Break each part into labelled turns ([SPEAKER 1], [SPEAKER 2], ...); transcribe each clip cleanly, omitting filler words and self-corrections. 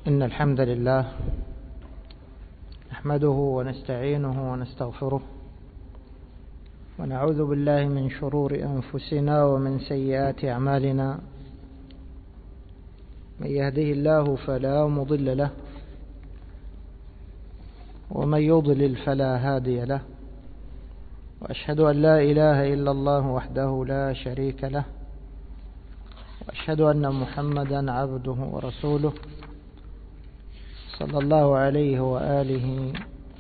[SPEAKER 1] إن الحمد لله نحمده ونستعينه ونستغفره ونعوذ بالله من شرور أنفسنا ومن سيئات أعمالنا. من يهده الله فلا مضل له ومن يضلل فلا هادي له، وأشهد أن لا إله إلا الله وحده لا شريك له، وأشهد أن محمدا عبده ورسوله صلى الله عليه وآله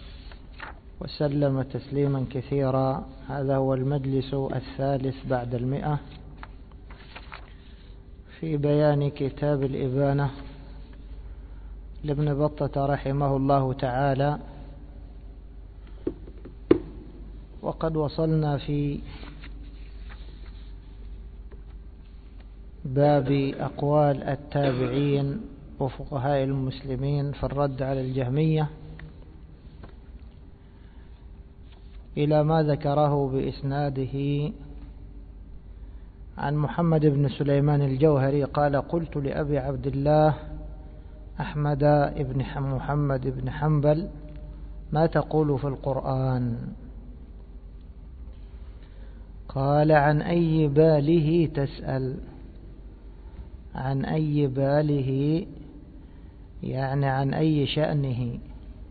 [SPEAKER 1] وسلم تسليما كثيرا. هذا هو المجلس الثالث بعد 100 في بيان كتاب الإبانة لابن بطة رحمه الله تعالى، وقد وصلنا في باب أقوال التابعين وفقهاء المسلمين في الرد على الجهمية إلى ما ذكره بإسناده عن محمد بن سليمان الجوهري قال: قلت لأبي عبد الله أحمد بن محمد بن حنبل: ما تقول في القرآن؟ قال: عن أي باله تسأل؟ عن أي باله يعني عن أي شأنه،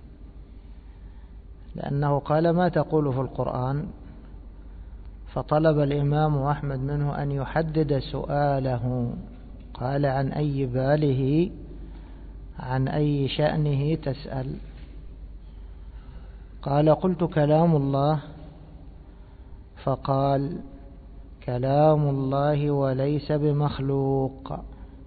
[SPEAKER 1] لأنه قال: ما تقول في القرآن؟ فطلب الإمام أحمد منه أن يحدد سؤاله. قال: عن أي باله عن أي شأنه تسأل؟ قال: قلت: كلام الله. فقال: كلام الله وليس بمخلوق.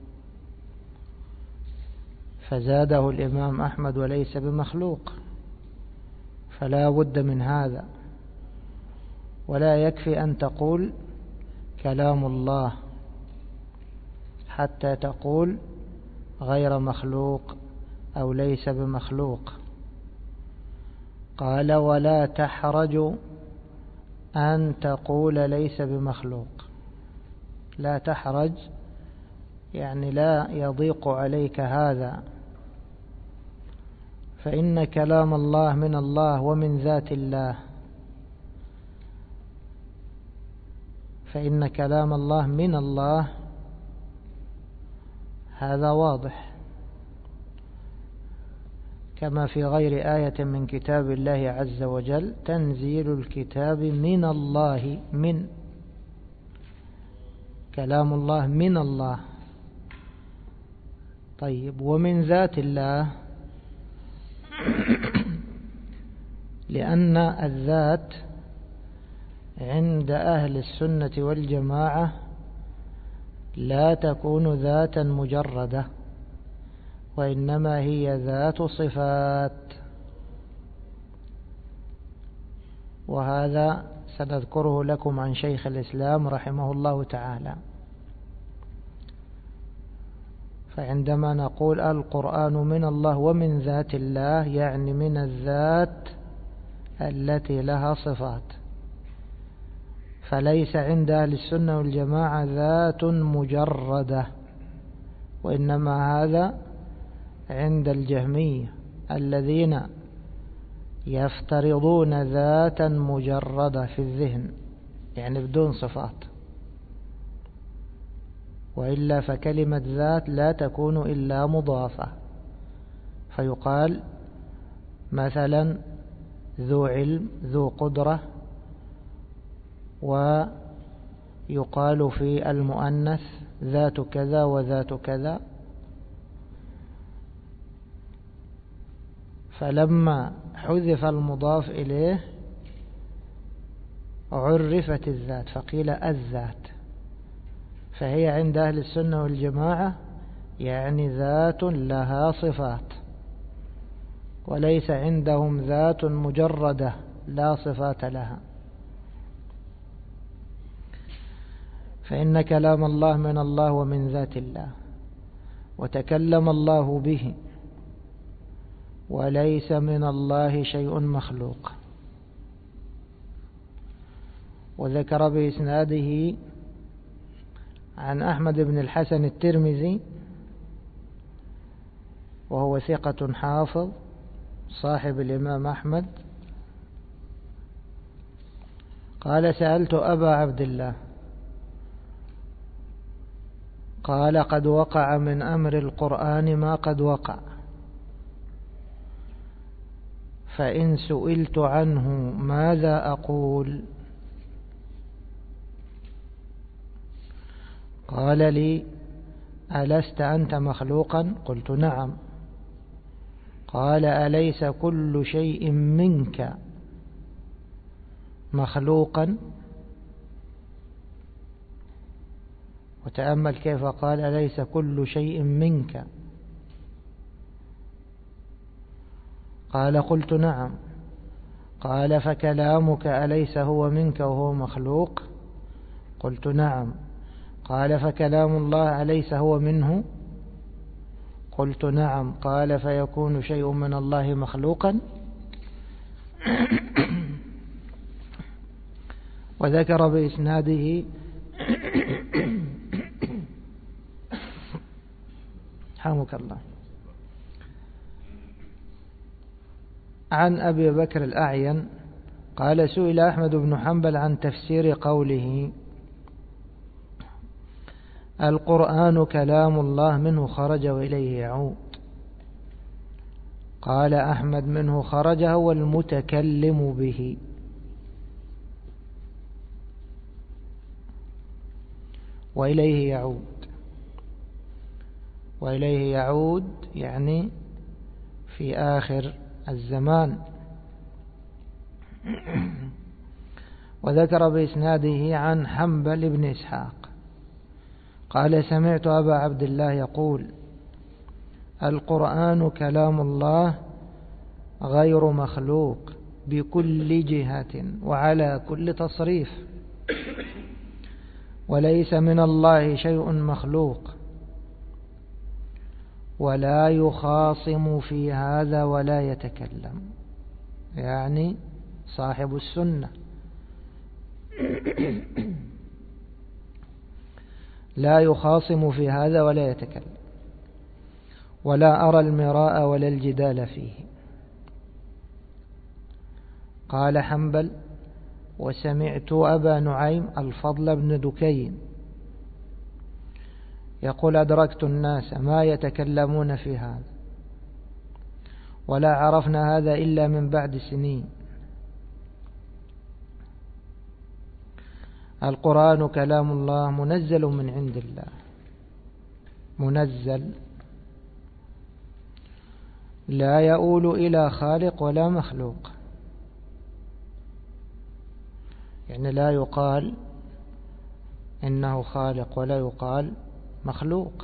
[SPEAKER 1] فزاده الإمام أحمد: وليس بمخلوق، فلا بد من هذا، ولا يكفي أن تقول كلام الله حتى تقول غير مخلوق أو ليس بمخلوق. قال: ولا تحرج أن تقول ليس بمخلوق. لا تحرج يعني لا يضيق عليك هذا، فإن كلام الله من الله ومن ذات الله، فإن كلام الله من الله، هذا واضح، كما في غير آية من كتاب الله عز وجل: تنزيل الكتاب من الله. من كلام الله من الله. طيب، ومن ذات الله، لأن الذات عند أهل السنة والجماعة لا تكون ذاتا مجردة، وإنما هي ذات صفات، وهذا سنذكره لكم عن شيخ الإسلام رحمه الله تعالى. فعندما نقول القرآن من الله ومن ذات الله، يعني من الذات التي لها صفات، فليس عند أهل السنة والجماعة ذات مجردة، وإنما هذا عند الجهمية الذين يفترضون ذاتا مجردة في الذهن، يعني بدون صفات، وإلا فكلمة ذات لا تكون إلا مضافة، فيقال مثلا ذو علم، ذو قدرة، ويقال في المؤنث ذات كذا وذات كذا. فلما حذف المضاف إليه عرفت الذات فقيل الذات، فهي عند أهل السنة والجماعة يعني ذات لها صفات، وليس عندهم ذات مجردة لا صفات لها. فإن كلام الله من الله ومن ذات الله، وتكلم الله به، وليس من الله شيء مخلوق. وذكر بإسناده عن أحمد بن الحسن الترمذي وهو ثقة حافظ صاحب الإمام أحمد، قال سألت أبا عبد الله قال قد وقع من أمر القرآن ما قد وقع، فإن سئلت عنه ماذا أقول؟ قال لي ألست أنت مخلوقا؟ قلت نعم. قال أليس كل شيء منك مخلوقا؟ وتأمل كيف قال أليس كل شيء منك. قال قلت نعم. قال فكلامك أليس هو منك وهو مخلوق؟ قلت نعم. قال فكلام الله أليس هو منه؟ قلت نعم. قال فيكون شيء من الله مخلوقا؟ وذكر بإسناده حمك الله عن أبي بكر الأعين قال سئل أحمد بن حنبل عن تفسير قوله القرآن كلام الله منه خرج وإليه يعود. قال أحمد منه خرج هو المتكلم به، وإليه يعود. وإليه يعود يعني في آخر الزمان. وذكر بإسناده عن حنبل بن إسحاق قال سمعت أبا عبد الله يقول القرآن كلام الله غير مخلوق بكل جهة وعلى كل تصريف، وليس من الله شيء مخلوق، ولا يخاصم في هذا ولا يتكلم، يعني صاحب السنة لا يخاصم في هذا ولا يتكلم، ولا أرى المراء ولا الجدال فيه. قال حنبل وسمعت أبا نعيم الفضل بن دكين يقول أدركت الناس ما يتكلمون في هذا، ولا عرفنا هذا إلا من بعد سنين. القرآن كلام الله منزل من عند الله، منزل لا يؤول إلى خالق ولا مخلوق، يعني لا يقال إنه خالق ولا يقال مخلوق،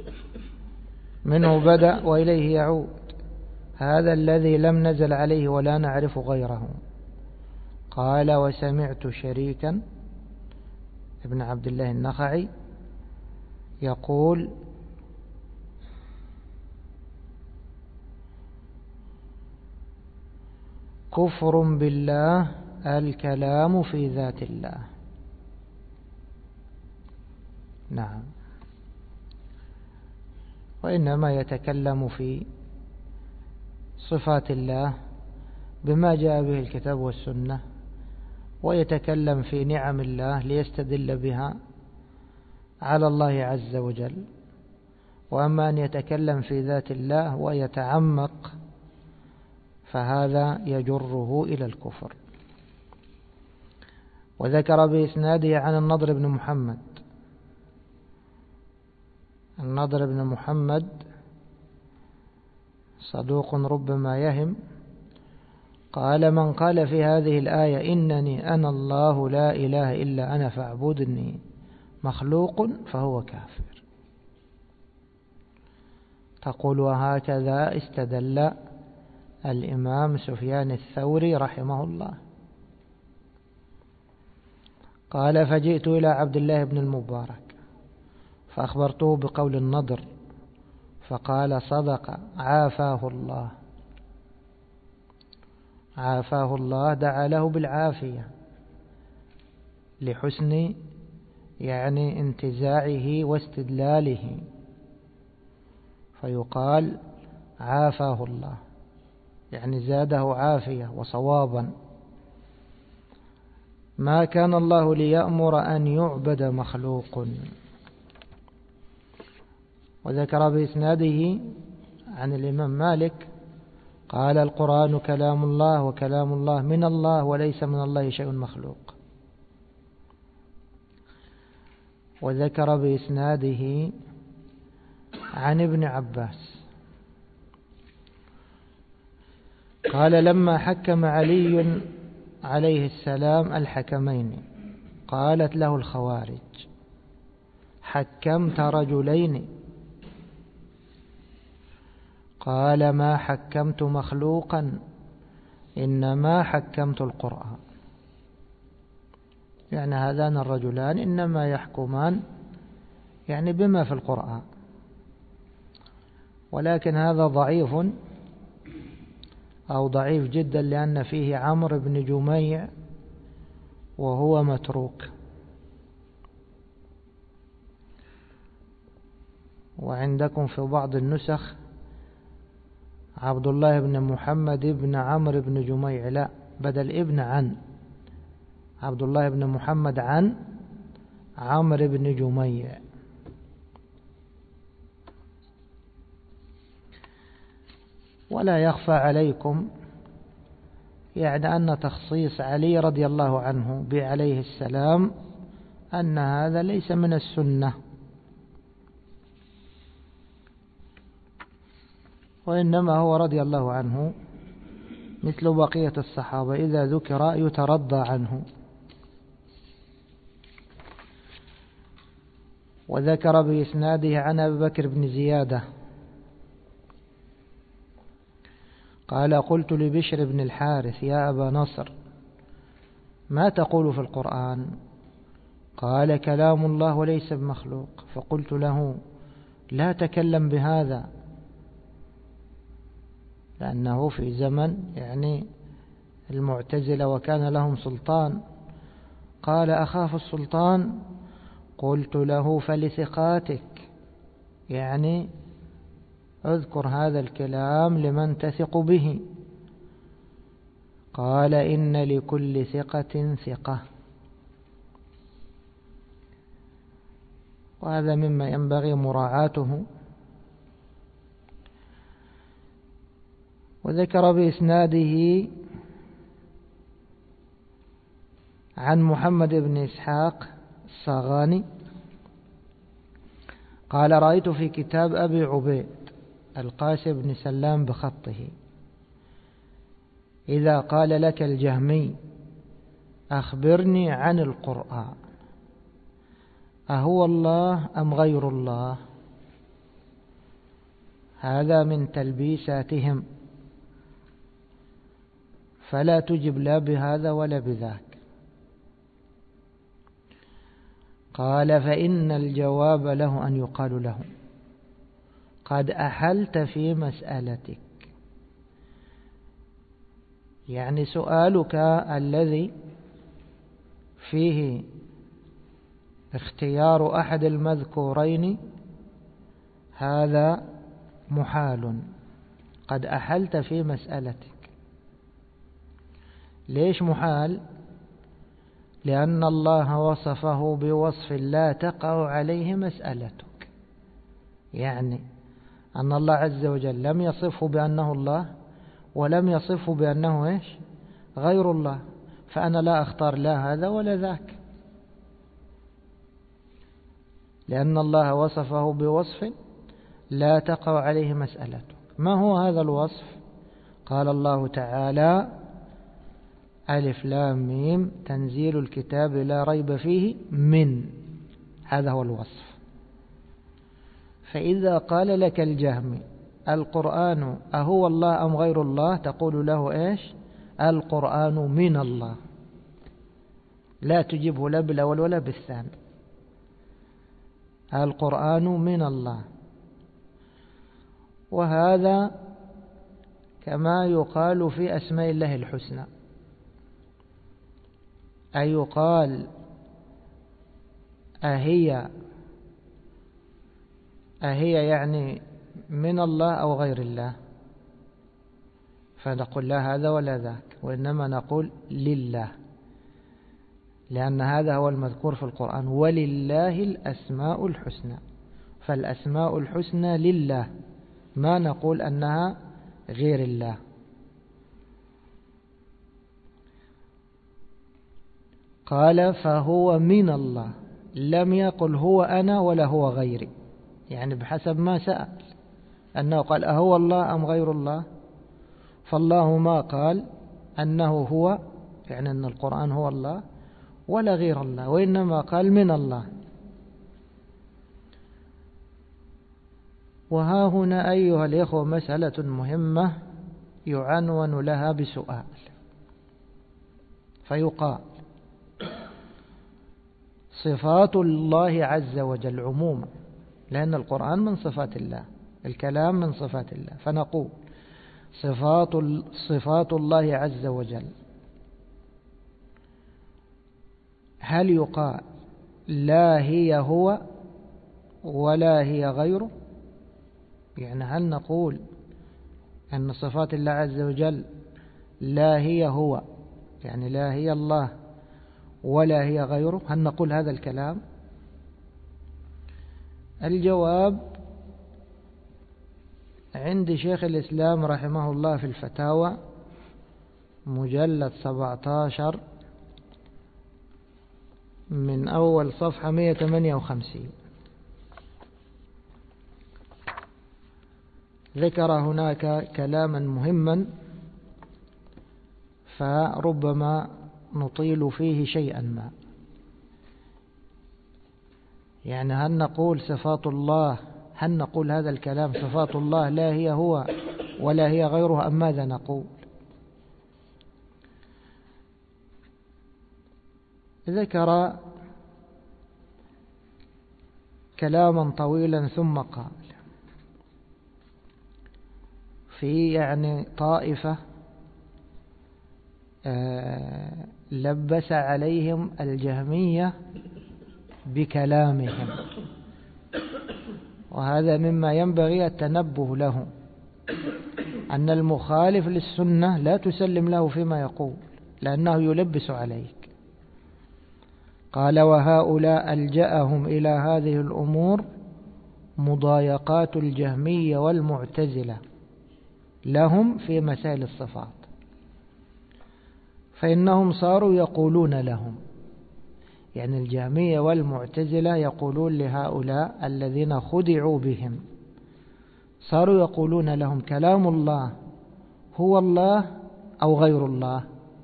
[SPEAKER 1] منه بدأ وإليه يعود، هذا الذي لم نزل عليه ولا نعرف غيره. قال وسمعت شريكا ابن عبد الله النخعي يقول كفر بالله الكلام في ذات الله. نعم، وإنما يتكلم في صفات الله بما جاء به الكتاب والسنة، ويتكلم في نعم الله ليستدل بها على الله عز وجل. وأما أن يتكلم في ذات الله ويتعمق فهذا يجره إلى الكفر. وذكر بإسناده عن النضر بن محمد. النضر بن محمد صدوق ربما يهم، قال من قال في هذه الآية إنني أنا الله لا إله إلا أنا فاعبدني مخلوق فهو كافر. تقول وهكذا استدل الإمام سفيان الثوري رحمه الله. قال فجئت إلى عبد الله بن المبارك فأخبرته بقول النضر فقال صدق عافاه الله. عافاه الله دعا له بالعافية لحسن يعني انتزاعه واستدلاله، فيقال عافاه الله، يعني زاده عافية وصوابا. ما كان الله ليأمر أن يعبد مخلوق. وذكر بإسناده عن الإمام مالك قال: القرآن كلام الله، وكلام الله من الله، وليس من الله شيء مخلوق. وذكر بإسناده عن ابن عباس قال: لما حكم علي عليه السلام الحكمين قالت له الخوارج: حكمت رجلين؟ قال: ما حكمت مخلوقا، إنما حكمت القرآن. يعني هذان الرجلان إنما يحكمان يعني بما في القرآن، ولكن هذا ضعيف أو ضعيف جدا، لأن فيه عمرو بن جميع وهو متروك. وعندكم في بعض النسخ عبد الله بن محمد بن عمرو بن جميع، لا، بدل ابن عن عبد الله بن محمد عن عمرو بن جميع. ولا يخفى عليكم يعني أن تخصيص علي رضي الله عنه بعليه السلام أن هذا ليس من السنة، وإنما هو رضي الله عنه مثل بقية الصحابة إذا ذكر يترضى عنه. وذكر بإسناده عن أبي بكر بن زيادة قال: قلت لبشر بن الحارث: يا أبا نصر، ما تقول في القرآن؟ قال: كلام الله وليس بمخلوق. فقلت له: لا تكلم بهذا، لأنه في زمن يعني المعتزلة وكان لهم سلطان. قال: أخاف السلطان. قلت له: فلثقاتك، يعني اذكر هذا الكلام لمن تثق به. قال: إن لكل ثقة ثقة. وهذا مما ينبغي مراعاته. وذكر بإسناده عن محمد بن إسحاق الصاغاني قال: رأيت في كتاب أبي عبيد القاسم بن سلام بخطه: إذا قال لك الجهمي: أخبرني عن القرآن، أهو الله أم غير الله؟ هذا من تلبيساتهم، فلا تجب لا بهذا ولا بذاك. قال: فإن الجواب له أن يقال له: قد أحلت في مسألتك. يعني سؤالك الذي فيه اختيار أحد المذكورين هذا محال، قد أحلت في مسألتك. ليش محال؟ لأن الله وصفه بوصف لا تقع عليه مسألتك، يعني أن الله عز وجل لم يصفه بأنه الله ولم يصفه بأنه إيش؟ غير الله، فأنا لا أختار لا هذا ولا ذاك، لأن الله وصفه بوصف لا تقع عليه مسألتك. ما هو هذا الوصف؟ قال الله تعالى: ألف لام ميم تنزيل الكتاب لا ريب فيه من، هذا هو الوصف. فإذا قال لك الجهمي: القرآن أهو الله أم غير الله؟ تقول له إيش؟ القرآن من الله، لا تجيبه لا بالأول ولا بالثاني، القرآن من الله. وهذا كما يقال في أسماء الله الحسنى، أي يقال أهي يعني من الله أو غير الله، فنقول لا هذا ولا ذاك، وإنما نقول لله، لأن هذا هو المذكور في القرآن: ولله الأسماء الحسنى. فالأسماء الحسنى لله، ما نقول أنها غير الله. قال فهو من الله، لم يقل هو أنا ولا هو غيري، يعني بحسب ما سأل، أنه قال أهو الله أم غير الله؟ فالله ما قال أنه هو، يعني أن القرآن هو الله، ولا غير الله، وإنما قال من الله. وها هنا أيها الإخوة مسألة مهمة يعنون لها بسؤال، فيقال: صفات الله عز وجل عموما، لأن القرآن من صفات الله، الكلام من صفات الله، فنقول صفات الله عز وجل، هل يقال لا هي هو ولا هي غيره؟ يعني هل نقول أن صفات الله عز وجل لا هي هو، يعني لا هي الله ولا هي غيره؟ هل نقول هذا الكلام؟ الجواب عند شيخ الإسلام رحمه الله في الفتاوى مجلد 17 من أول صفحة 158، ذكر هناك كلاما مهما فربما نطيل فيه شيئا ما. يعني هل نقول صفات الله، هل نقول هذا الكلام صفات الله لا هي هو ولا هي غيره، أم ماذا نقول؟ ذكر كلاما طويلا ثم قال في يعني طائفة لبس عليهم الجهمية بكلامهم، وهذا مما ينبغي التنبه له، أن المخالف للسنة لا تسلم له فيما يقول، لأنه يلبس عليك. قال: وهؤلاء ألجأهم إلى هذه الأمور مضايقات الجهمية والمعتزلة لهم في مسائل الصفات، فإنهم صاروا يقولون لهم، يعني الجهمية والمعتزلة يقولون لهؤلاء الذين خدعوا بهم، صاروا يقولون لهم: كلام الله هو الله أو غير الله؟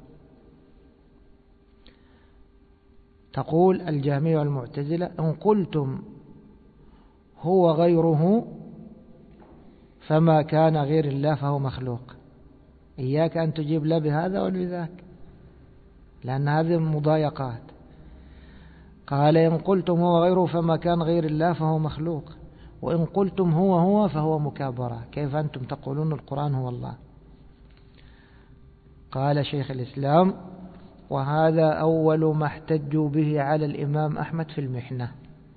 [SPEAKER 1] تقول الجهمية والمعتزلة: إن قلتم هو غيره فما كان غير الله فهو مخلوق. إياك أن تجيب لا بهذا ولا بذاك، لأن هذه المضايقات. قال: إن قلتم هو غيره فما كان غير الله فهو مخلوق، وإن قلتم هو فهو مكابرة. كيف أنتم تقولون القرآن هو الله؟ قال شيخ الإسلام: وهذا أول ما احتجوا به على الإمام أحمد في المحنة.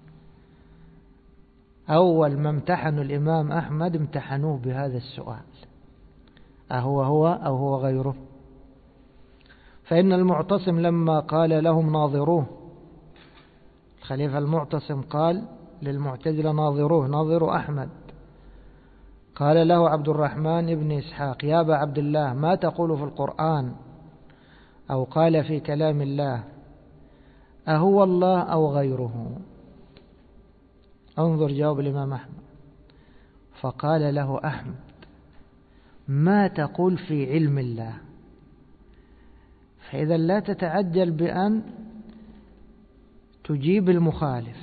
[SPEAKER 1] أول ما امتحنوا الإمام أحمد امتحنوه بهذا السؤال: أهو هو أو هو غيره؟ فإن المعتصم لما قال لهم ناظروه، الخليفة المعتصم قال للمعتزلة: ناظروه، ناظروا أحمد. قال له عبد الرحمن بن إسحاق: يا أبا عبد الله، ما تقول في القرآن أو قال في كلام الله، أهو الله أو غيره؟ انظر جواب الإمام أحمد. فقال له أحمد: ما تقول في علم الله؟ فإذا لا تتعجل بأن تجيب المخالف،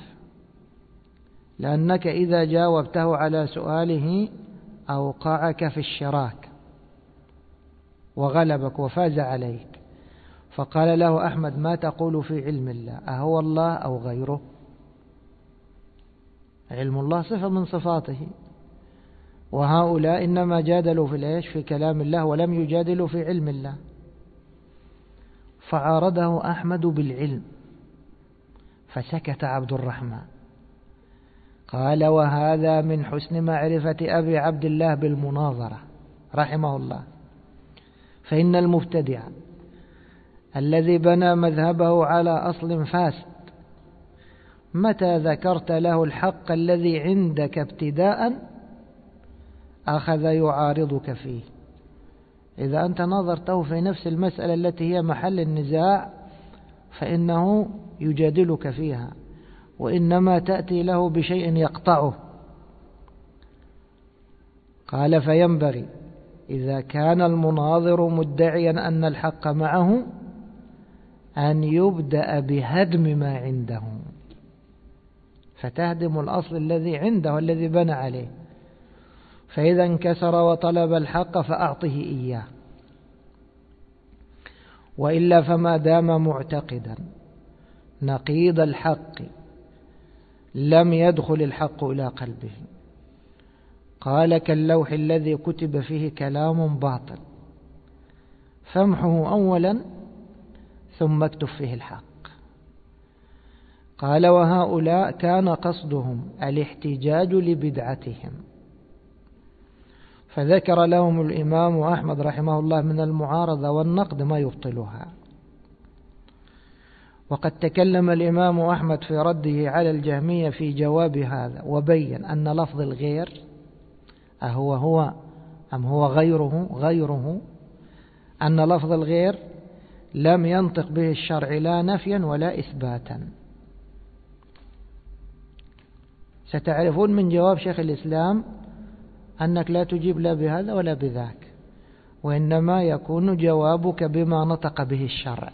[SPEAKER 1] لأنك إذا جاوبته على سؤاله أوقعك في الشراك وغلبك وفاز عليك. فقال له أحمد: ما تقول في علم الله، أهو الله أو غيره؟ علم الله صفة من صفاته، وهؤلاء إنما جادلوا في كلام الله، ولم يجادلوا في علم الله. فعارضه أحمد بالعلم، فسكت عبد الرحمن. قال: وهذا من حسن معرفة أبي عبد الله بالمناظرة رحمه الله. فإن المبتدع الذي بنى مذهبه على أصل فاسد متى ذكرت له الحق الذي عندك ابتداء أخذ يعارضك فيه. إذا أنت نظرته في نفس المسألة التي هي محل النزاع فإنه يجادلك فيها، وإنما تأتي له بشيء يقطعه. قال: فينبغي إذا كان المناظر مدعيا أن الحق معه أن يبدأ بهدم ما عنده، فتهدم الأصل الذي عنده الذي بنى عليه، فإذا انكسر وطلب الحق فأعطه إياه، وإلا فما دام معتقدا نقيض الحق لم يدخل الحق إلى قلبه. قال: كاللوح الذي كتب فيه كلام باطل فامحه أولا ثم اكتب فيه الحق. قال: وهؤلاء كان قصدهم الاحتجاج لبدعتهم، فذكر لهم الإمام أحمد رحمه الله من المعارضة والنقد ما يبطلها. وقد تكلم الإمام أحمد في رده على الجهمية في جواب هذا، وبين أن لفظ الغير أهو أم هو غيره، أن لفظ الغير لم ينطق به الشرع لا نفيا ولا إثباتا. ستعرفون من جواب شيخ الإسلام أنك لا تجيب لا بهذا ولا بذاك، وإنما يكون جوابك بما نطق به الشرع،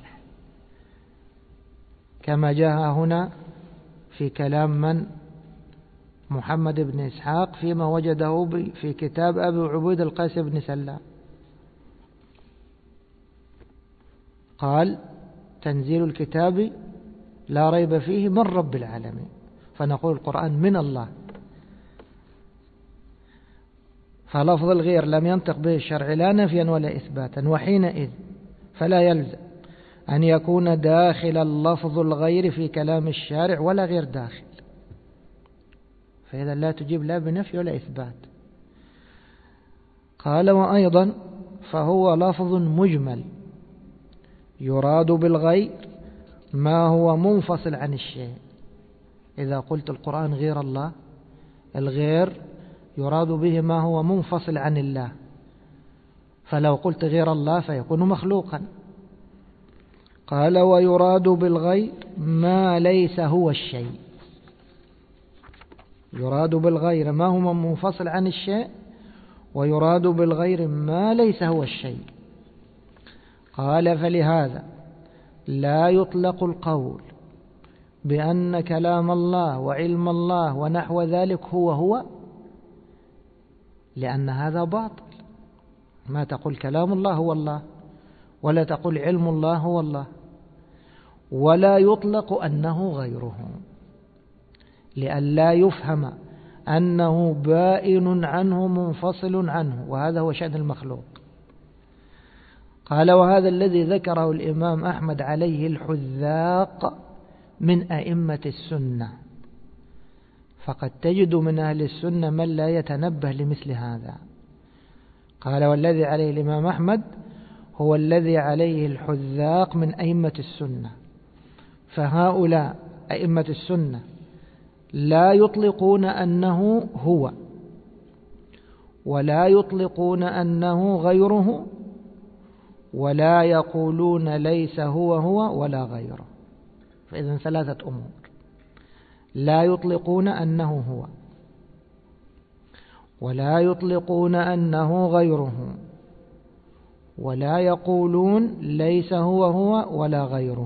[SPEAKER 1] كما جاء هنا في كلام من محمد بن إسحاق فيما وجده في كتاب أبي عبيد القاسم بن سلام. قال: تنزيل الكتاب لا ريب فيه من رب العالمين، فنقول القرآن من الله. فلفظ الغير لم ينطق به الشرع لا نفيا ولا إثباتا، وحينئذ فلا يلزم أن يكون داخل اللفظ الغير في كلام الشارع ولا غير داخل، فإذا لا تجيب لا بنفي ولا إثبات. قال: وأيضا فهو لفظ مجمل يراد بالغير ما هو منفصل عن الشيء. إذا قلت القرآن غير الله، الغير يراد به ما هو منفصل عن الله، فلو قلت غير الله فيكون مخلوقا. قال: ويراد بالغير ما ليس هو الشيء. يراد بالغير ما هو منفصل عن الشيء، ويراد بالغير ما ليس هو الشيء. قال: فلهذا لا يطلق القول بأن كلام الله وعلم الله ونحو ذلك هو، لأن هذا باطل. ما تقول كلام الله هو الله، ولا تقول علم الله هو الله، ولا يطلق أنه غيره، لئلا يفهم أنه بائن عنه منفصل عنه، وهذا هو شأن المخلوق. قال: وهذا الذي ذكره الإمام أحمد عليه الحذاق من أئمة السنة، فقد تجد من أهل السنة من لا يتنبه لمثل هذا. قال: والذي عليه الإمام أحمد هو الذي عليه الحذاق من أئمة السنة، فهؤلاء أئمة السنة لا يطلقون أنه هو، ولا يطلقون أنه غيره، ولا يقولون ليس هو ولا غيره. فإذن ثلاثة أمور: لا يطلقون أنه هو، ولا يطلقون أنه غيره، ولا يقولون ليس هو ولا غيره.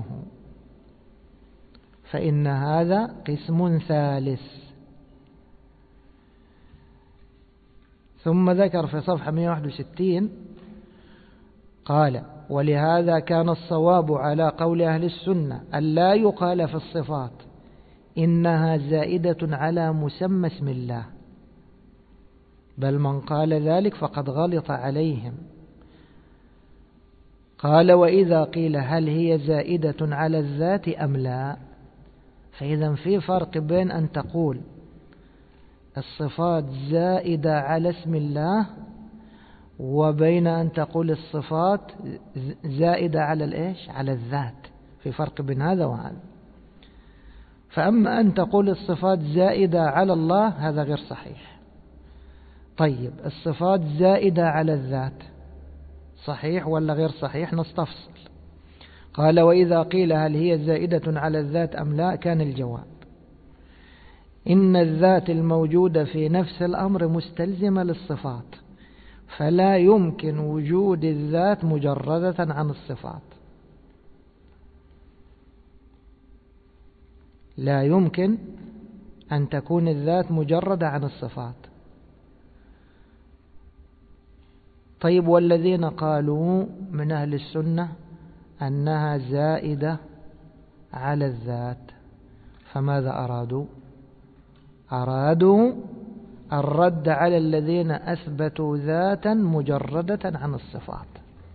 [SPEAKER 1] فإن هذا قسم ثالث. ثم ذكر في صفحة 161 قال: ولهذا كان الصواب على قول أهل السنة أن لا يقال في الصفات إنها زائدة على مسمى اسم الله، بل من قال ذلك فقد غلط عليهم. قال: وإذا قيل هل هي زائدة على الذات أم لا، فإذا في فرق بين أن تقول الصفات زائدة على اسم الله، وبين أن تقول الصفات زائدة على الإيش؟ على الذات، في فرق بين هذا وهذا. فأما أن تقول الصفات زائدة على الله هذا غير صحيح. طيب الصفات زائدة على الذات صحيح ولا غير صحيح؟ نستفصل. قال وإذا قيل هل هي زائدة على الذات أم لا، كان الجواب إن الذات الموجودة في نفس الأمر مستلزمة للصفات، فلا يمكن وجود الذات مجردة عن الصفات. لا يمكن أن تكون الذات مجردة عن الصفات. طيب والذين قالوا من أهل السنة أنها زائدة على الذات فماذا أرادوا؟ أرادوا الرد على الذين أثبتوا ذاتا مجردة عن الصفات.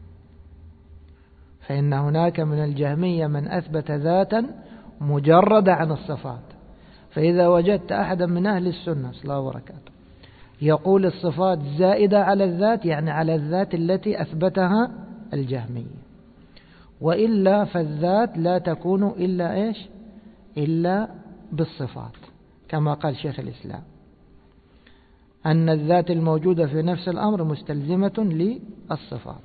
[SPEAKER 1] فإن هناك من الجهمية من أثبت ذاتا مجردة عن الصفات. فإذا وجدت أحدا من أهل السنة صلى الله وبركاته يقول الصفات زائدة على الذات، يعني على الذات التي أثبتها الجهمية، وإلا فالذات لا تكون إلا إيش؟ إلا بالصفات، كما قال شيخ الإسلام أن الذات الموجودة في نفس الأمر مستلزمة للصفات.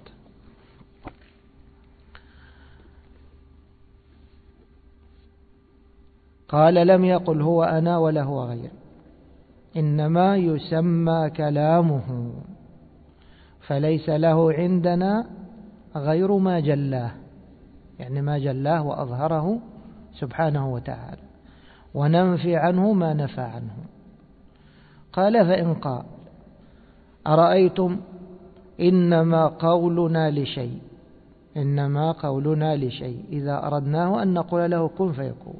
[SPEAKER 1] قال لم يقل هو أنا ولا هو غير، إنما يسمى كلامه، فليس له عندنا غير ما جلاه، يعني ما جلاه وأظهره سبحانه وتعالى، وننفي عنه ما نفى عنه. قال فإن قال أرأيتم إنما قولنا لشيء، إنما قولنا لشيء إذا أردناه أن نقول له كن فيكون.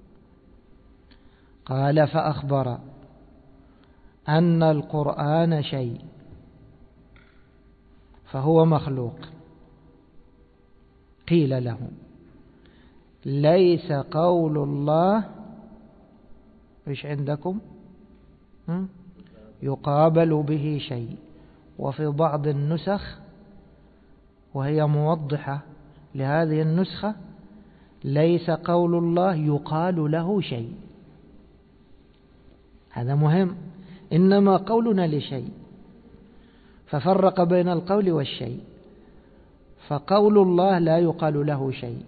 [SPEAKER 1] قال فأخبر أن القرآن شيء فهو مخلوق. قيل له ليس قول الله إيش عندكم يقابل به شيء، وفي بعض النسخ وهي موضحة لهذه النسخة ليس قول الله يقال له شيء. هذا مهم، إنما قولنا لشيء، ففرق بين القول والشيء. فقول الله لا يقال له شيء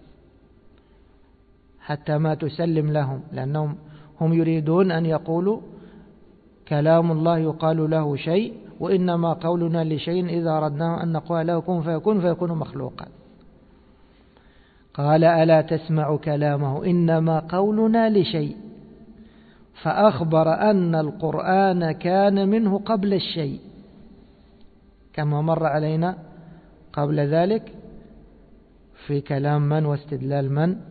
[SPEAKER 1] حتى ما تسلم لهم، لأنهم هم يريدون أن يقولوا كلام الله يقال له شيء، وإنما قولنا لشيء إذا أردناه أن نقول له كن فيكون فيكون مخلوقا. قال ألا تسمع كلامه إنما قولنا لشيء، فأخبر أن القرآن كان منه قبل الشيء، كما مر علينا قبل ذلك في كلام من واستدلال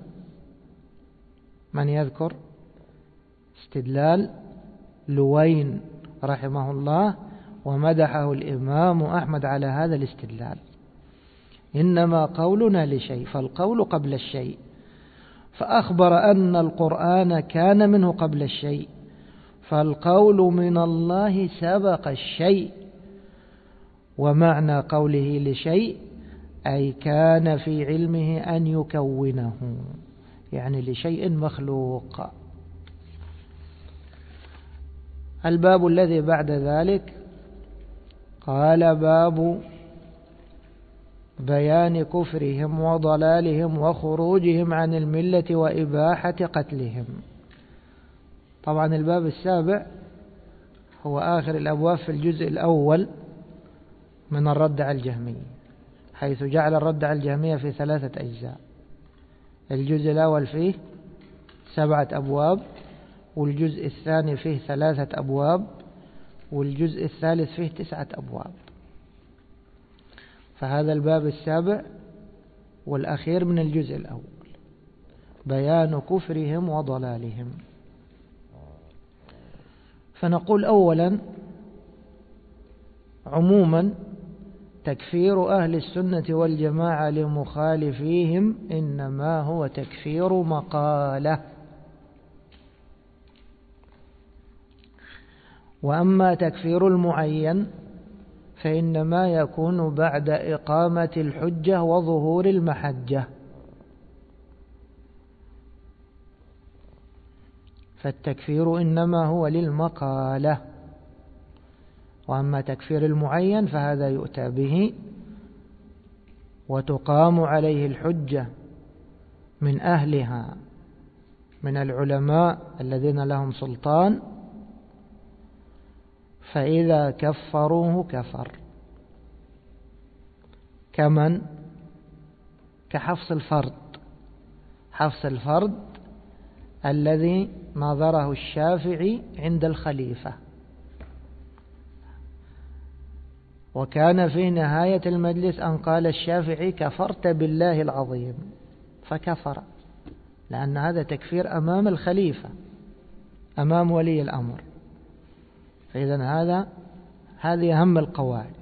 [SPEAKER 1] من يذكر؟ استدلال لوين رحمه الله، ومدحه الإمام أحمد على هذا الاستدلال. إنما قولنا لشيء، فالقول قبل الشيء، فأخبر أن القرآن كان منه قبل الشيء، فالقول من الله سبق الشيء. ومعنى قوله لشيء أي كان في علمه أن يكونه، يعني لشيء مخلوق. الباب الذي بعد ذلك قال باب بيان كفرهم وضلالهم وخروجهم عن الملة وإباحة قتلهم. طبعا الباب السابع هو آخر الأبواب في الجزء الأول من الرد على الجهمية، حيث جعل الرد على الجهمية في 3 أجزاء. الجزء الأول فيه 7 أبواب، والجزء الثاني فيه 3 أبواب، والجزء الثالث فيه 9 أبواب. فهذا الباب السابع والأخير من الجزء الأول، بيان كفرهم وضلالهم. فنقول أولا عموما تكفير أهل السنة والجماعة لمخالفيهم إنما هو تكفير مقالة، وأما تكفير المعين فإنما يكون بعد إقامة الحجة وظهور المحجة. فالتكفير إنما هو للمقالة، وأما تكفير المعين فهذا يؤتى به وتقام عليه الحجة من أهلها من العلماء الذين لهم سلطان، فإذا كفروه كفر. كمن؟ كحفص الفرد. حفص الفرد الذي نظره الشافعي عند الخليفة، وكان في نهاية المجلس أن قال الشافعي: كفرت بالله العظيم، فكفر، لأن هذا تكفير أمام الخليفة، أمام ولي الأمر. فإذا هذه أهم القواعد.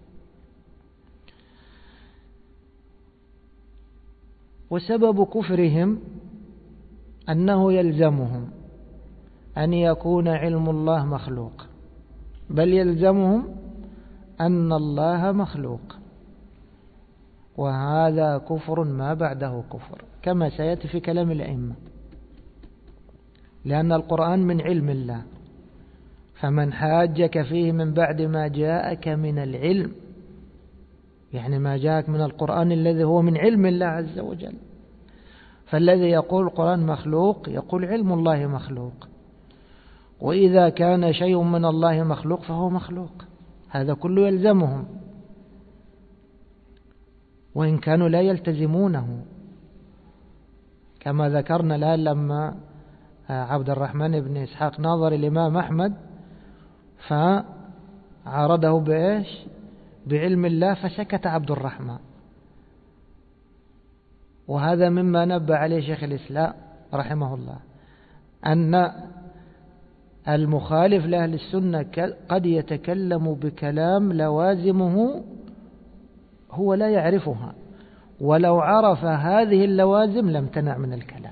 [SPEAKER 1] وسبب كفرهم أنه يلزمهم أن يكون علم الله مخلوق، بل يلزمهم أن الله مخلوق، وهذا كفر ما بعده كفر كما سيأتي في كلام الأئمة، لأن القرآن من علم الله، فمن حاجك فيه من بعد ما جاءك من العلم، يعني ما جاءك من القرآن الذي هو من علم الله عز وجل. فالذي يقول القرآن مخلوق يقول علم الله مخلوق، وإذا كان شيء من الله مخلوق فهو مخلوق، هذا كله يلزمهم وإن كانوا لا يلتزمونه، كما ذكرنا الآن لما عبد الرحمن بن إسحاق ناظر الإمام أحمد فعرضه بإيش؟ بعلم الله، فسكت عبد الرحمن. وهذا مما نبه عليه شيخ الإسلام رحمه الله، أن المخالف لأهل السنة قد يتكلم بكلام لوازمه هو لا يعرفها، ولو عرف هذه اللوازم لم تنع من الكلام،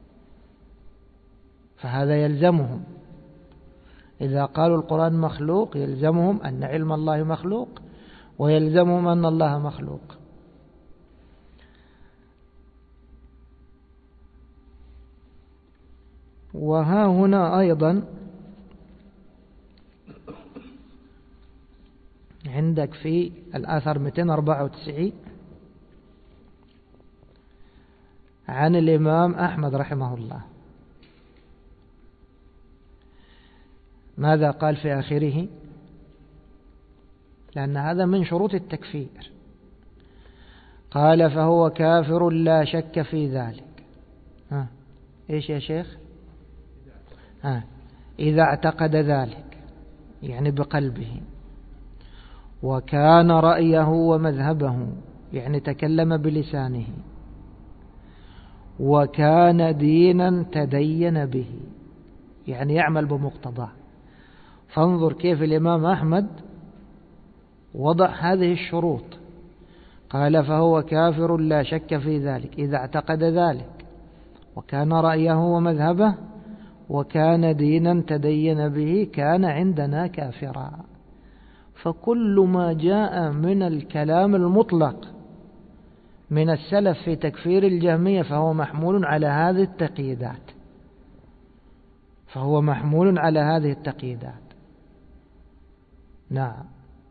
[SPEAKER 1] فهذا يلزمهم. إذا قالوا القرآن مخلوق يلزمهم أن علم الله مخلوق، ويلزمهم أن الله مخلوق. وها هنا أيضا عندك في الآثر 294 عن الإمام أحمد رحمه الله، ماذا قال في آخره؟ لأن هذا من شروط التكفير. قال: فهو كافر لا شك في ذلك. إيش يا شيخ؟ إذا اعتقد ذلك، يعني بقلبه، وكان رأيه ومذهبه، يعني تكلم بلسانه، وكان دينا تدين به، يعني يعمل بمقتضاه. فانظر كيف الإمام أحمد وضع هذه الشروط. قال: فهو كافر لا شك في ذلك إذا اعتقد ذلك، وكان رأيه ومذهبه، وكان دينا تدين به، كان عندنا كافرا. فكل ما جاء من الكلام المطلق من السلف في تكفير الجهمية فهو محمول على هذه التقييدات، فهو محمول على هذه التقييدات. نعم.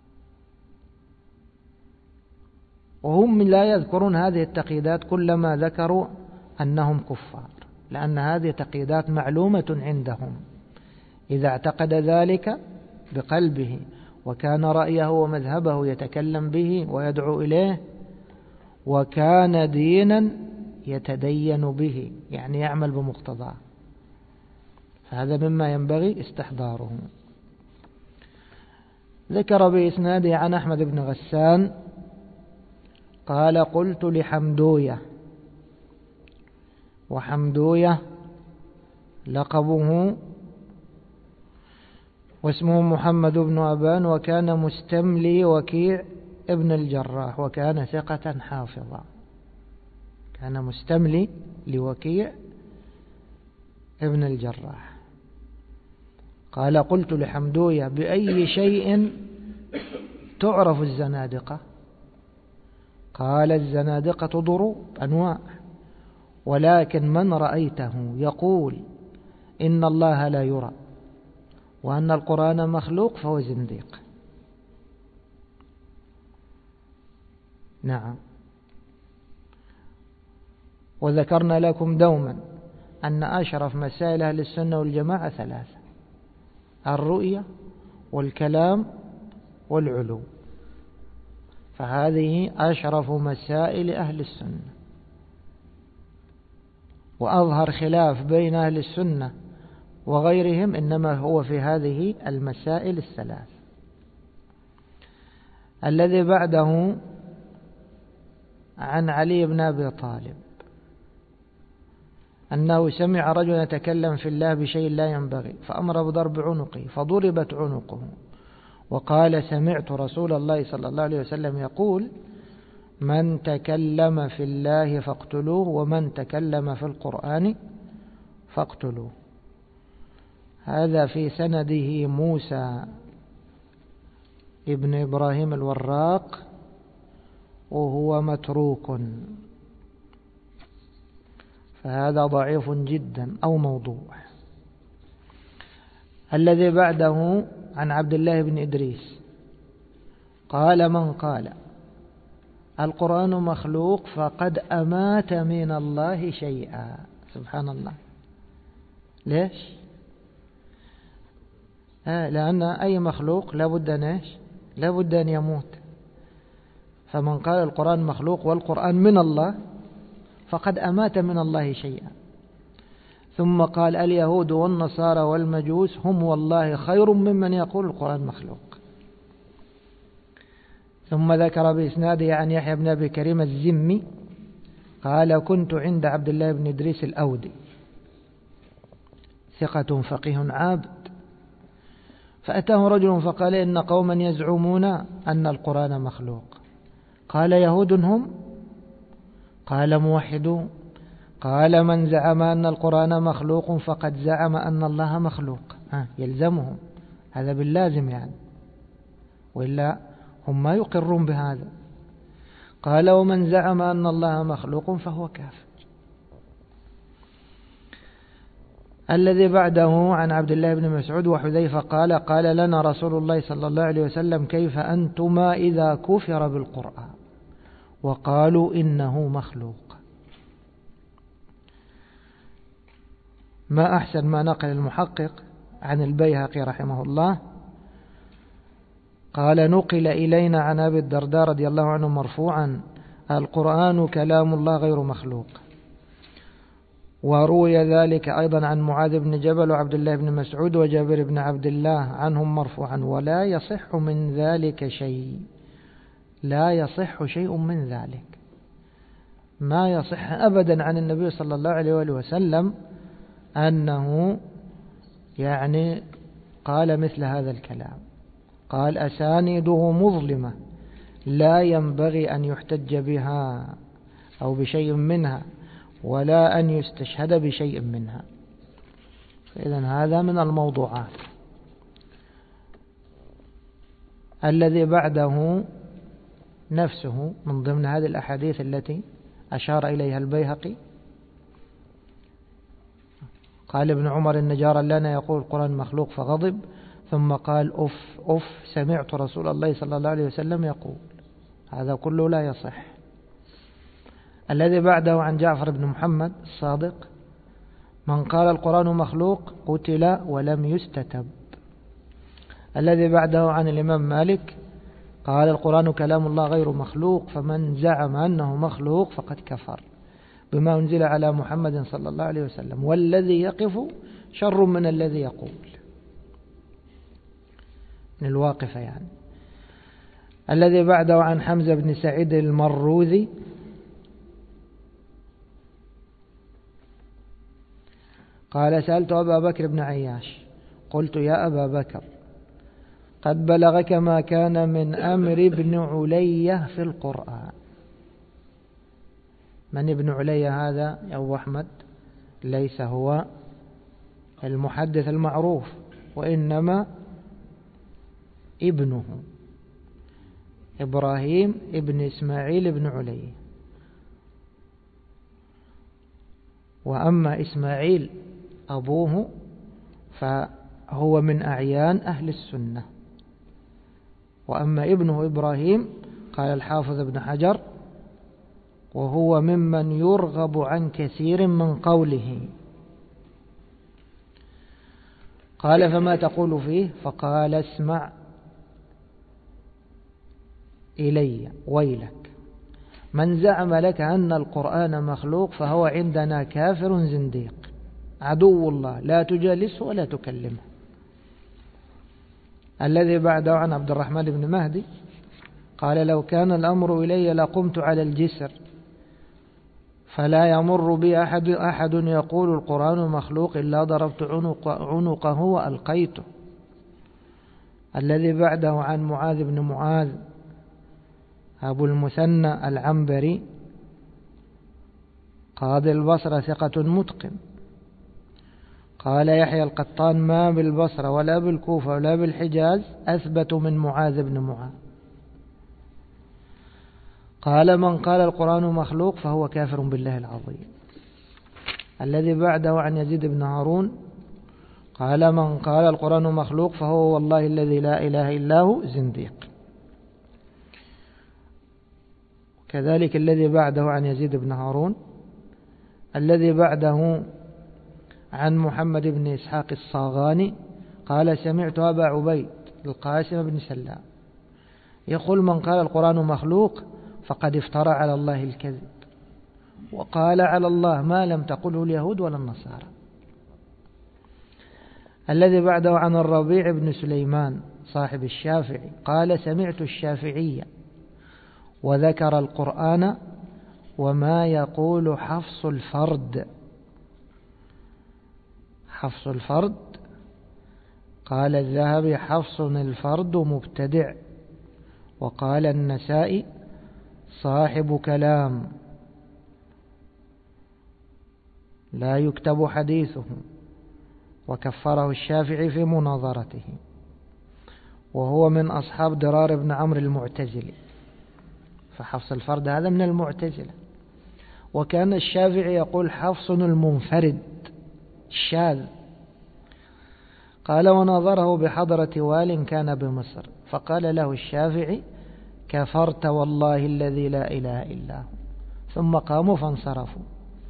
[SPEAKER 1] وهم لا يذكرون هذه التقييدات كلما ذكروا أنهم كفار، لأن هذه تقييدات معلومة عندهم. إذا اعتقد ذلك بقلبه، وكان رأيه ومذهبه يتكلم به ويدعو إليه، وكان دينا يتدين به، يعني يعمل بمقتضاه، فهذا مما ينبغي استحضاره. ذكر بإسناده عن أحمد بن غسان قال: قلت لحمدوية، وحمدوية لقبه واسمه محمد بن أبان، وكان مستملي وكيع ابن الجراح، وكان ثقة حافظا. كان مستملي لوكيع ابن الجراح. قال: قلت لحمدوية: بأي شيء تعرف الزنادقة؟ قال الزنادقة ضروب أنواع، ولكن من رأيته يقول إن الله لا يرى وأن القرآن مخلوق فهو زنديق. نعم. وذكرنا لكم دوما أن أشرف مسائل أهل السنة والجماعة ثلاثة: الرؤية والكلام والعلو، فهذه أشرف مسائل أهل السنة. وأظهر خلاف بين أهل السنة وغيرهم إنما هو في هذه المسائل الثلاث. الذي بعده عن علي بن أبي طالب أنه سمع رجلا يتكلم في الله بشيء لا ينبغي فأمر بضرب عنقه فضربت عنقه، وقال: سمعت رسول الله صلى الله عليه وسلم يقول: من تكلم في الله فاقتلوه، ومن تكلم في القرآن فاقتلوه. هذا في سنده موسى ابن إبراهيم الوراق، وهو متروك، فهذا ضعيف جدا أو موضوع. الذي بعده عن عبد الله بن إدريس قال: من قال القرآن مخلوق فقد أمات من الله شيئا. سبحان الله. ليش؟ لأن أي مخلوق لابد أن يموت. فمن قال القرآن مخلوق والقرآن من الله فقد أمات من الله شيئا. ثم قال: اليهود والنصارى والمجوس هم والله خير ممن يقول القرآن مخلوق. ثم ذكر بإسناده عن يحيى بن أبي كريم الزمي قال: كنت عند عبد الله بن إدريس الأودي، ثقة فقيه عابد، فأتاه رجل فقال: إن قوما يزعمون أن القرآن مخلوق. قال: يهود هم؟ قال: موحدون. قال: من زعم أن القرآن مخلوق فقد زعم أن الله مخلوق. يلزمهم هذا باللازم يعني، وإلا هم ما يقرون بهذا. قال: ومن زعم أن الله مخلوق فهو كافر. الذي بعده عن عبد الله بن مسعود وحذيفة قال لنا رسول الله صلى الله عليه وسلم: كيف أنتما إذا كفر بالقرآن وقالوا إنه مخلوق؟ ما أحسن ما نقل المحقق عن البيهقي رحمه الله قال: نقل إلينا عن أبي الدرداء رضي الله عنه مرفوعا: القرآن كلام الله غير مخلوق. وروي ذلك أيضا عن معاذ بن جبل وعبد الله بن مسعود وجابر بن عبد الله عنهم مرفوعا. ولا يصح من ذلك شيء، لا يصح شيء من ذلك، ما يصح أبدا عن النبي صلى الله عليه وآله وسلم أنه يعني قال مثل هذا الكلام. قال: أسانيده مظلمة لا ينبغي أن يحتج بها أو بشيء منها، ولا أن يستشهد بشيء منها. فإذن هذا من الموضوعات. الذي بعده نفسه من ضمن هذه الأحاديث التي أشار إليها البيهقي. قال ابن عمر: إن جارا لنا يقول القرآن مخلوق فغضب، ثم قال: أف سمعت رسول الله صلى الله عليه وسلم يقول. هذا كله لا يصح. الذي بعده عن جعفر بن محمد الصادق: من قال القرآن مخلوق قتل ولم يستتب. الذي بعده عن الإمام مالك قال: القرآن كلام الله غير مخلوق، فمن زعم أنه مخلوق فقد كفر بما أنزل على محمد صلى الله عليه وسلم، والذي يقف شر من الذي يقول. من الواقفة يعني. الذي بعده عن حمزة بن سعيد المروذي قال: سألت أبا بكر بن عياش قلت: يا أبا بكر، قد بلغك ما كان من أمر ابن علية في القرآن. من ابن علية هذا يا أبو أحمد؟ ليس هو المحدث المعروف، وإنما ابنه إبراهيم ابن إسماعيل بن علي. وأما إسماعيل أبوه فهو من أعيان أهل السنة. وأما ابنه إبراهيم قال الحافظ ابن حجر وهو ممن يرغب عن كثير من قوله. قال فما تقول فيه؟ فقال اسمع إلي ويلك، من زعم لك أن القرآن مخلوق فهو عندنا كافر زنديق عدو الله، لا تجالسه ولا تكلمه. الذي بعده عن عبد الرحمن بن مهدي قال لو كان الأمر إلي لقمت على الجسر فلا يمر بي أحد يقول القرآن مخلوق إلا ضربت عنقه وألقيته. الذي بعده عن معاذ بن معاذ أبو المثنى العنبري قاضي البصرة ثقة متقن. قال يحيى القطان ما بالبصرة ولا بالكوفة ولا بالحجاز أثبت من معاذ بن معاذ. قال من قال القرآن مخلوق فهو كافر بالله العظيم. الذي بعده عن يزيد بن هارون قال من قال القرآن مخلوق فهو والله الذي لا إله إلا هو زنديق. كذلك الذي بعده عن يزيد بن هارون. الذي بعده عن محمد بن إسحاق الصاغاني قال سمعت أبا عبيد القاسم بن سلام يقول من قال القرآن مخلوق فقد افترى على الله الكذب وقال على الله ما لم تقله اليهود ولا النصارى. الذي بعده عن الربيع بن سليمان صاحب الشافعي قال سمعت الشافعية وذكر القرآن وما يقول حفص الفرد. حفص الفرد قال الذهبي حفص الفرد مبتدع. وقال النسائي صاحب كلام لا يكتب حديثه، وكفره الشافعي في مناظرته، وهو من أصحاب درار بن عمرو المعتزلي. فحفص الفرد هذا من المعتزلة. وكان الشافعي يقول حفص المنفرد الشاذ. قال وناظره بحضرة وال كان بمصر فقال له الشافعي كفرت والله الذي لا إله إلا هو. ثم قاموا فانصرفوا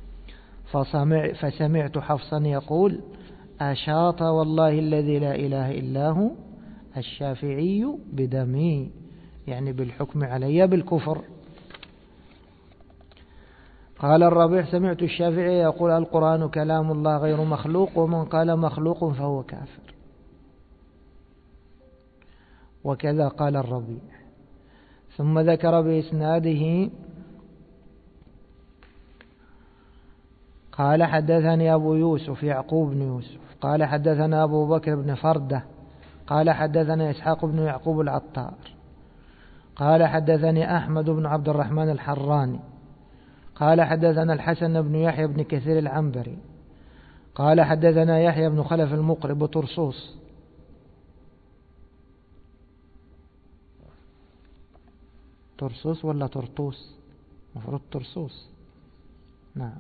[SPEAKER 1] فسمعت حفصا يقول أشاط والله الذي لا إله إلا هو الشافعي بدمي، يعني بالحكم علي بالكفر. قال الربيع سمعت الشافعي يقول القرآن كلام الله غير مخلوق ومن قال مخلوق فهو كافر. وكذا قال الربيع. ثم ذكر بإسناده قال حدثني أبو يوسف يعقوب بن يوسف قال حدثنا أبو بكر بن فردة قال حدثنا إسحاق بن يعقوب العطار قال حدثني أحمد بن عبد الرحمن الحراني قال حدثنا الحسن بن يحيى بن كثير العنبري قال حدثنا يحيى بن خلف المقري بطرسوس ترسوس ولا ترطوس؟ مفروض ترسوس. نعم.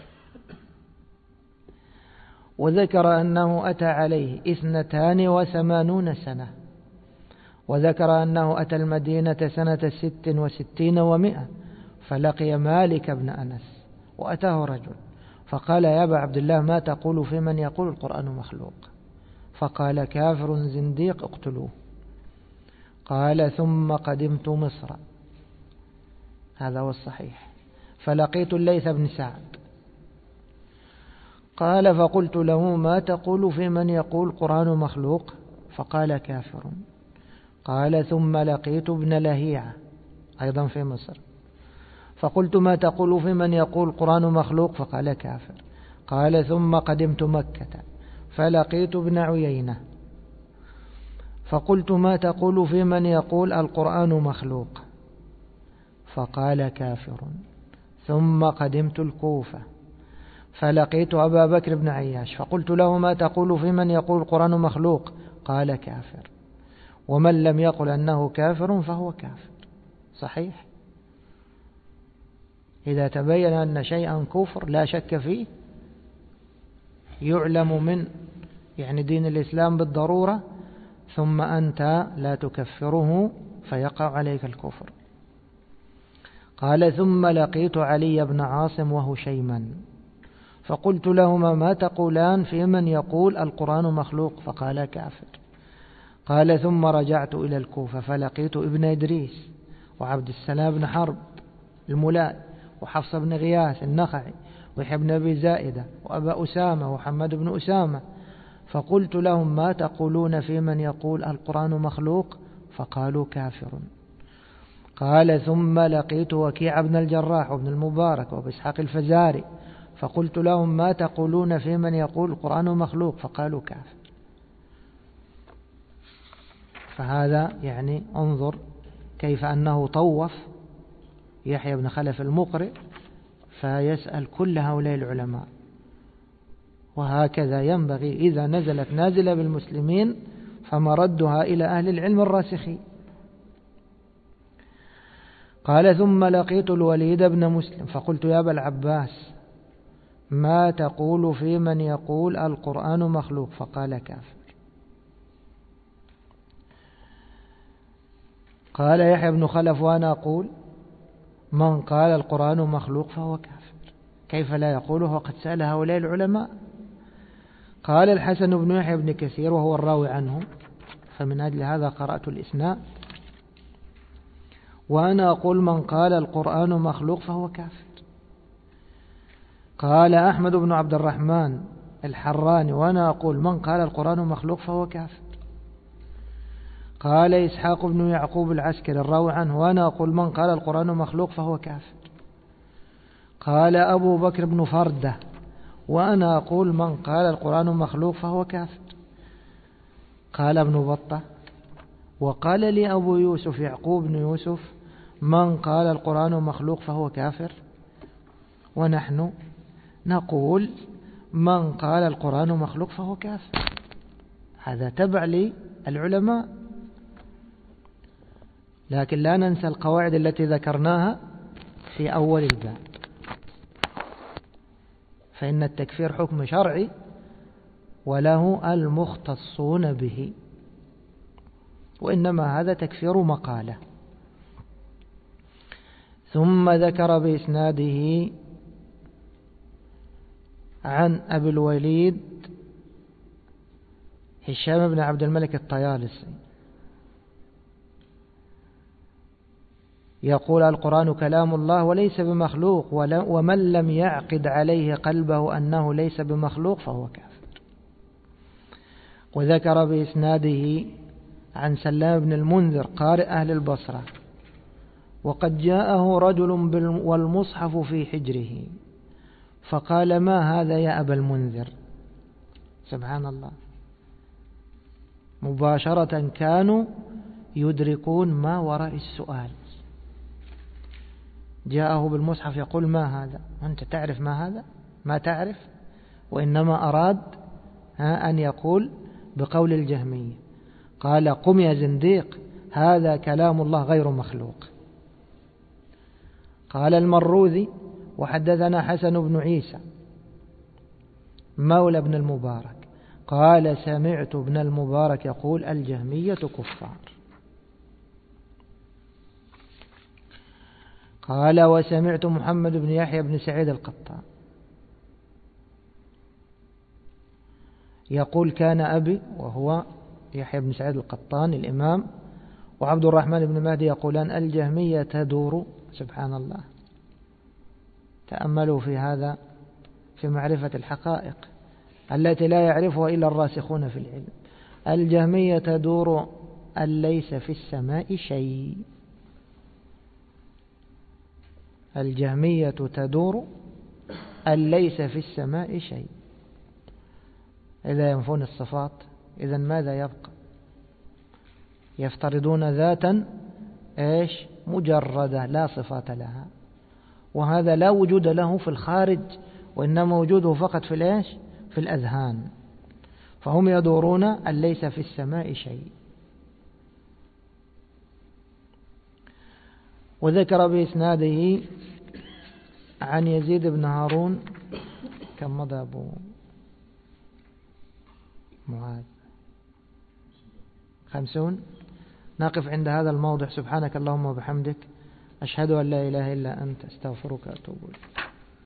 [SPEAKER 1] وذكر أنه أتى عليه 82 سنة. وذكر أنه أتى المدينة سنة 66 و100 فلقي مالك بن أنس وأتاه رجل فقال يا أبا عبد الله ما تقول في من يقول القرآن مخلوق؟ فقال كافر زنديق اقتلوه. قال ثم قدمت مصر، هذا هو الصحيح، فلقيت الليث بن سعد قال فقلت له ما تقول في من يقول القرآن مخلوق؟ فقال كافر. قال ثم لقيت ابن لهيعة أيضا في مصر فقلت ما تقول في من يقول القرآن مخلوق؟ فقال كافر. قال ثم قدمت مكة فلقيت ابن عيينة فقلت ما تقول في من يقول القرآن مخلوق؟ فقال كافر. ثم قدمت الكوفة فلقيت أبا بكر بن عياش فقلت له ما تقول في من يقول القرآن مخلوق؟ قال كافر. ومن لم يقل أنه كافر فهو كافر. صحيح؟ إذا تبين أن شيئا كفر لا شك فيه يعلم من يعني دين الإسلام بالضرورة، ثم أنت لا تكفره فيقع عليك الكفر. قال ثم لقيت علي بن عاصم وهشيما فقلت لهما ما تقولان في من يقول القرآن مخلوق؟ فقال كافر. قال ثم رجعت إلى الكوفة فلقيت ابن إدريس وعبد السلام بن حرب الملائي وحفص بن غياث النخعي ويحيى بن أبي زائدة وأبا أسامة وحماد بن أسامة فقلت لهم ما تقولون في من يقول القرآن مخلوق؟ فقالوا كافر. قال ثم لقيت وكيع بن الجراح وابن المبارك وابو إسحاق الفزاري فقلت لهم ما تقولون في من يقول القرآن مخلوق؟ فقالوا كافر. فهذا يعني انظر كيف أنه طوف يحيى بن خلف المقرئ فيسأل كل هؤلاء العلماء. وهكذا ينبغي إذا نزلت نازلة بالمسلمين فمردها إلى أهل العلم الراسخين. قال ثم لقيت الوليد بن مسلم فقلت يا أبا العباس ما تقول في من يقول القرآن مخلوق؟ فقال كافر. قال يحيى بن خلف وأنا أقول من قال القرآن مخلوق فهو كافر، كيف لا يقوله وقد سأل هؤلاء العلماء؟ قال الحسن بن يحيى بن كثير وهو الراوي عنه فمن أجل هذا قرأت الإسناد وأنا أقول من قال القرآن مخلوق فهو كافر. قال أحمد بن عبد الرحمن الحراني وأنا أقول من قال القرآن مخلوق فهو كافر. قال إسحاق بن يعقوب العسكري الراوي عنه وأنا أقول من قال القرآن مخلوق فهو كافر. قال أبو بكر بن فردة وأنا أقول من قال القرآن مخلوق فهو كافر. قال ابن بطة وقال لي أبو يوسف يعقوب بن يوسف من قال القرآن مخلوق فهو كافر، ونحن نقول من قال القرآن مخلوق فهو كافر. هذا تبع للعلماء، لكن لا ننسى القواعد التي ذكرناها في أول الباب، فإن التكفير حكم شرعي وله المختصون به، وإنما هذا تكفير مقالة. ثم ذكر بإسناده عن أبي الوليد هشام بن عبد الملك الطيالسي يقول القرآن كلام الله وليس بمخلوق، ومن لم يعقد عليه قلبه أنه ليس بمخلوق فهو كافر. وذكر بإسناده عن سلام بن المنذر قارئ أهل البصرة وقد جاءه رجل والمصحف في حجره فقال ما هذا يا أبا المنذر؟ سبحان الله، مباشرة كانوا يدركون ما وراء السؤال. جاءه بالمصحف يقول ما هذا؟ أنت تعرف ما هذا؟ ما تعرف؟ وإنما أراد أن يقول بقول الجهمية. قال قم يا زنديق هذا كلام الله غير مخلوق. قال المروذي وحدثنا حسن بن عيسى مولى ابن المبارك قال سمعت ابن المبارك يقول الجهمية كفار. قال وسمعت محمد بن يحيى بن سعيد القطان يقول كان أبي، وهو يحيى بن سعيد القطان الإمام، وعبد الرحمن بن مهدي يقولان الجهمية تدور. سبحان الله، تأملوا في هذا في معرفة الحقائق التي لا يعرفها إلا الراسخون في العلم. الجهمية تدور أن ليس في السماء شيء. الجهمية تدور أن ليس في السماء شيء. إذا ينفون الصفات إذا ماذا يبقى؟ يفترضون ذاتا مجردة لا صفات لها، وهذا لا وجود له في الخارج، وإنما وجوده فقط في في الأذهان. فهم يدورون أن ليس في السماء شيء. وذكر بإسناده عن يزيد بن هارون. كم مضى أبو معاذ؟ 50. نقف عند هذا الموضع. سبحانك اللهم وبحمدك، أشهد أن لا إله إلا أنت، أستغفرك وأتوب إليك.